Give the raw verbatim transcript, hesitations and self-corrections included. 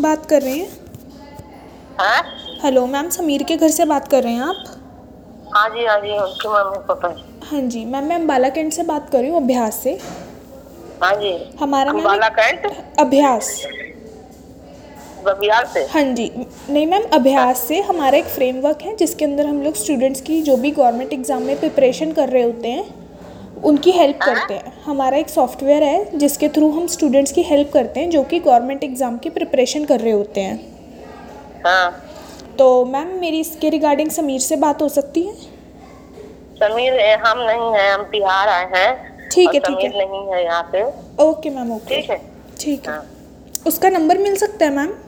बात कर रहे हैं? हाँ हेलो मैम, समीर के घर से बात कर रहे हैं आप? हाँ जी हाँ जी, उनकी मम्मी पापा। हाँ जी मैम, मैं अम्बाला कैंट से बात कर रही हूँ, अभ्यास से। हाँ जी। हमारा मैम अम्बाला एक कैंट अभ्यास। बिहार से। हाँ जी, नहीं मैम, अभ्यास से हमारा एक फ्रेमवर्क है जिसके अंदर हम लोग स्टूडेंट्स की जो भी गवर्नमेंट एग्ज़ाम में प्रिपरेशन कर रहे होते हैं उनकी हेल्प हाँ करते हैं। हमारा एक सॉफ्टवेयर है जिसके थ्रू हम स्टूडेंट्स की हेल्प करते हैं जो कि गवर्नमेंट एग्ज़ाम की प्रिपरेशन कर रहे होते हैं। हाँ। तो मैम मेरी इसके रिगार्डिंग समीर से बात हो सकती है? समीर ए, हम नहीं है, हम बिहार आए हैं ठीक और है ठीक समीर है। नहीं है यहाँ पे। Okay ma'am, okay. ठीक है। ठीक है। हाँ। उसका नंबर मिल सकता है मैम?